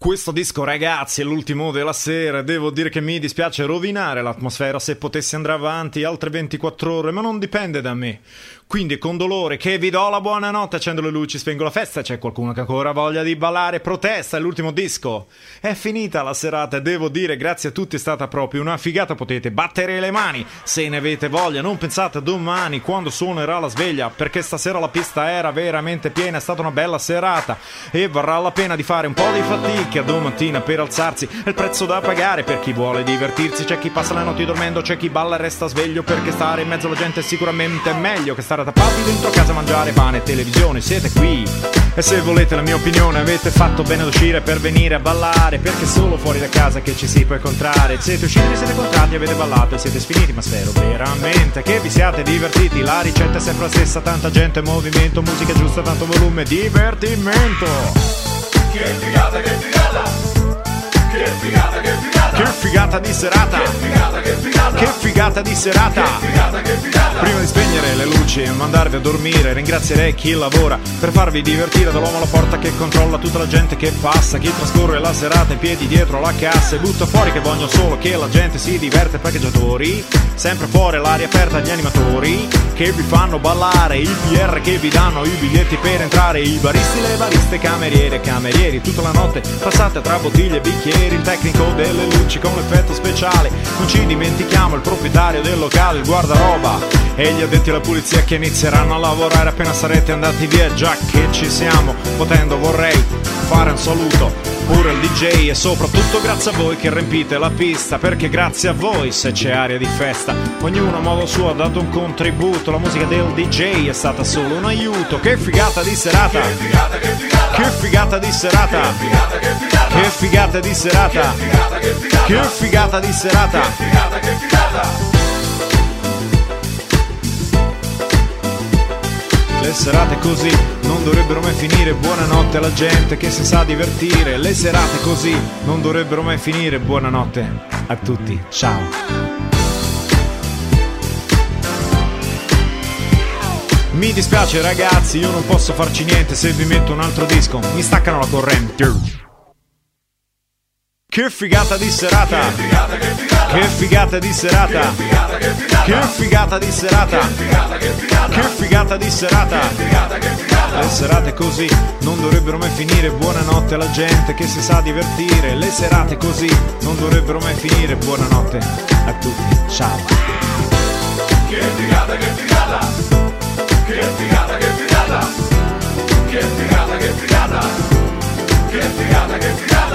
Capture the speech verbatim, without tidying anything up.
Questo disco, ragazzi, è l'ultimo della sera. Devo dire che mi dispiace rovinare l'atmosfera. Se potessi andare avanti altre ventiquattro ore, ma non dipende da me. Quindi è con dolore che vi do la buonanotte. Accendo le luci, spengo la festa. C'è qualcuno che ancora ha voglia di ballare. Protesta, è l'ultimo disco. È finita la serata e devo dire grazie a tutti, è stata proprio una figata. Potete battere le mani se ne avete voglia. Non pensate a domani quando suonerà la sveglia, perché stasera la pista era veramente piena. È stata una bella serata e varrà la pena di fare un po' di fatica domattina per alzarsi. È il prezzo da pagare per chi vuole divertirsi. C'è chi passa la notte dormendo, c'è chi balla e resta sveglio, perché stare in mezzo alla gente è sicuramente meglio che stare tappati dentro casa a mangiare pane e televisione. Siete qui e se volete la mia opinione avete fatto bene ad uscire per venire a ballare, perché solo fuori da casa che ci si può incontrare. Siete usciti, siete contratti, avete ballato e siete sfiniti, ma spero veramente che vi siate divertiti. La ricetta è sempre la stessa, tanta gente, movimento, musica giusta, tanto volume, divertimento. Che figata, che figata, che figata, che figata, che figata di serata, che figata, che figata, che figata di serata, che figata, che figata. Prima di spegnere le luci e mandarvi a dormire, ringrazierei chi lavora per farvi divertire, dall'uomo alla porta che controlla tutta la gente che passa, chi trascorre la serata in piedi dietro la cassa e butta fuori che voglio solo che la gente si diverte, parcheggiatori, sempre fuori l'aria aperta, gli animatori che vi fanno ballare, il P R che vi danno i biglietti per entrare, i baristi, le bariste, cameriere e camerieri, tutta la notte passate tra bottiglie e bicchieri, il tecnico delle luci con l'effetto speciale, non ci dimentichiamo il proprietario del locale, il guardaroba e gli addetti alla pulizia che inizieranno a lavorare appena sarete andati via. Già che ci siamo, potendo vorrei fare un saluto pure al D J e soprattutto grazie a voi che riempite la pista, perché grazie a voi se c'è aria di festa. Ognuno a modo suo ha dato un contributo, la musica del D J è stata solo un aiuto. Che figata di serata, Che figata, che figata, che figata di serata, che figata, che figata, che figata di serata, che figata, che figata, che figata di serata. che figata, che figata. Le serate così non dovrebbero mai finire, buonanotte alla gente che si sa divertire. Le serate così non dovrebbero mai finire, buonanotte a tutti, ciao. Mi dispiace ragazzi, io non posso farci niente se vi metto un altro disco, mi staccano la corrente. Che figata di serata, Che figata, che figata, che figata di serata, che figata, che figata, che figata di serata, che figata, che figata, che figata di serata. che figata, che figata. Le serate così non dovrebbero mai finire, buonanotte alla gente che si sa divertire. Le serate così non dovrebbero mai finire, buonanotte a tutti, ciao. Che figata, che figata, che figata, che figata, che figata, che figata, che figata, che figata.